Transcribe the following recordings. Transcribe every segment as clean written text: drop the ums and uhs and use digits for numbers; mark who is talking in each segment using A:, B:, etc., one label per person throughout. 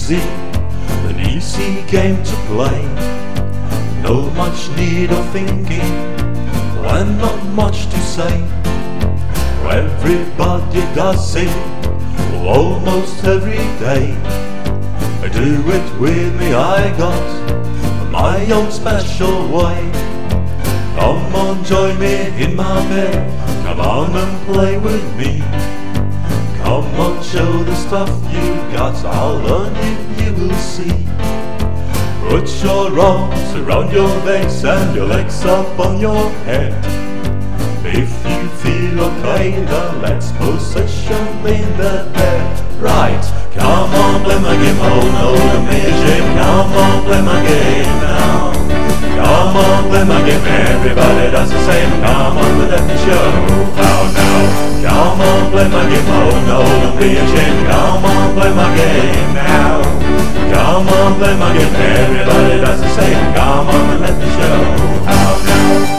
A: easy, an easy game to play. No much need of thinking, and not much to say. Everybody does it, almost every day. Do it with me, I got my own special way. Come on, join me in my bed, come on and play with me. Come on, show the stuff you got, I'll learn you will see. Put your arms around your legs and your legs up on your head. If you feel okay, then let's position in the bed. Right, come on, play my game, oh no, don't be ashamed. Come on, play my game now. Come on, play my game, everybody does the same. Come on, but let me show how now. Come on, play my game, oh no, don't be ashamed. Come on, play my game now. Come on, play my game, everybody does the same. Come on, and let me show how now.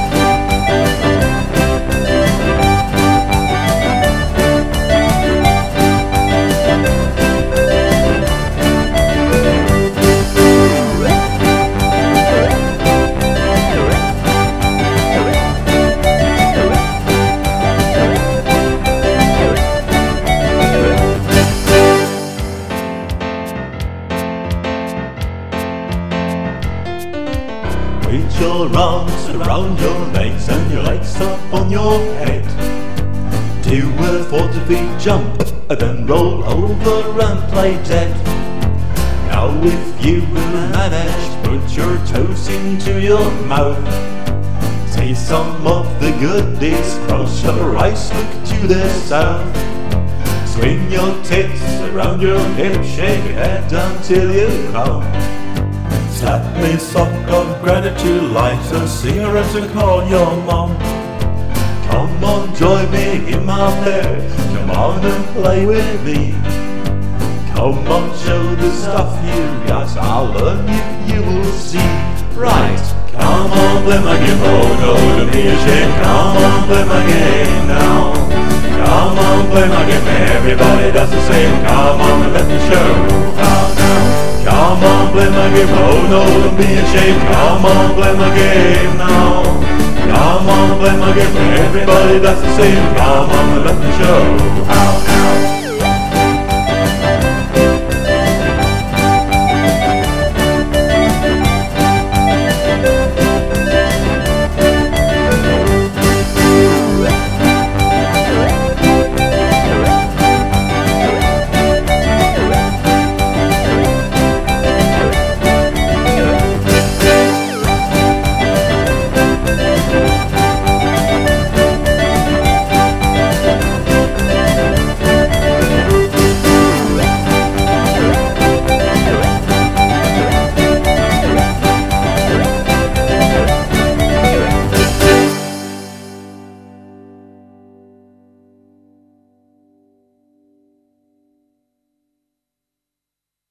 A: Put your arms around your legs and your legs up on your head. Do a 40-feet jump, then roll over and play dead. Now if you manage, put your toes into your mouth. Taste some of the goodies, close your eyes, look to the south. Swing your tits around your hip, shake your head until you come. Slap me sock of gratitude, light a cigarette and call your mom. Come on, join me in my bed, come on and play with me. Come on, show the stuff you got, I'll learn you will see. Right, come on, play my game, oh no, don't be ashamed. Come on, play my game now. Come on, play my game, everybody does the same. Come on and let me show how now. Come on, play my game, oh no, don't be ashamed. Come on, play my game now. Come on, play my game, everybody does the same. Come on and let me show how.